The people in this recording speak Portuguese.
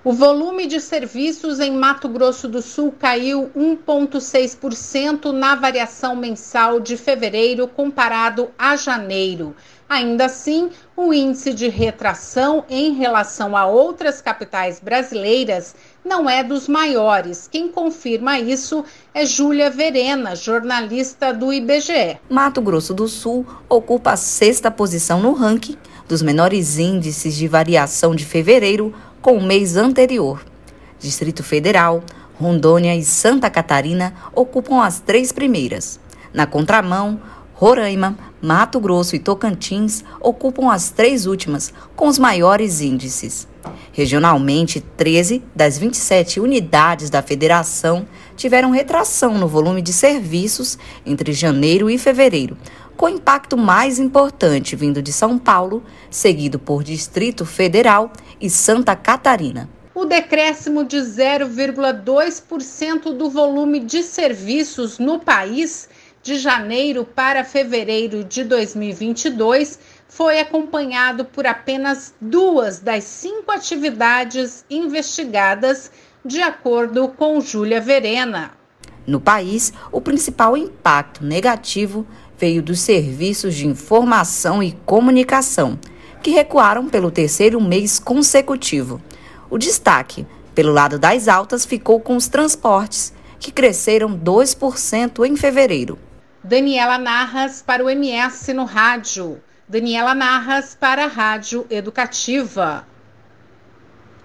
O volume de serviços em Mato Grosso do Sul caiu 1,6% na variação mensal de fevereiro comparado a janeiro. Ainda assim, o índice de retração em relação a outras capitais brasileiras não é dos maiores. Quem confirma isso é Júlia Verena, jornalista do IBGE. Mato Grosso do Sul ocupa a 6ª posição no ranking dos menores índices de variação de fevereiro com o mês anterior. Distrito Federal, Rondônia e Santa Catarina ocupam as 3 primeiras. Na contramão, Roraima, Mato Grosso e Tocantins ocupam as 3 últimas, com os maiores índices. Regionalmente, 13 das 27 unidades da federação tiveram retração no volume de serviços entre janeiro e fevereiro, com impacto mais importante vindo de São Paulo, seguido por Distrito Federal e Santa Catarina. O decréscimo de 0,2% do volume de serviços no país de janeiro para fevereiro de 2022 foi acompanhado por apenas 2 das 5 atividades investigadas, de acordo com Júlia Verena. No país, o principal impacto negativo veio dos serviços de informação e comunicação, que recuaram pelo 3º mês consecutivo. O destaque, pelo lado das altas, ficou com os transportes, que cresceram 2% em fevereiro. Daniela Narras para o MS no rádio. Daniela Narras para a Rádio Educativa.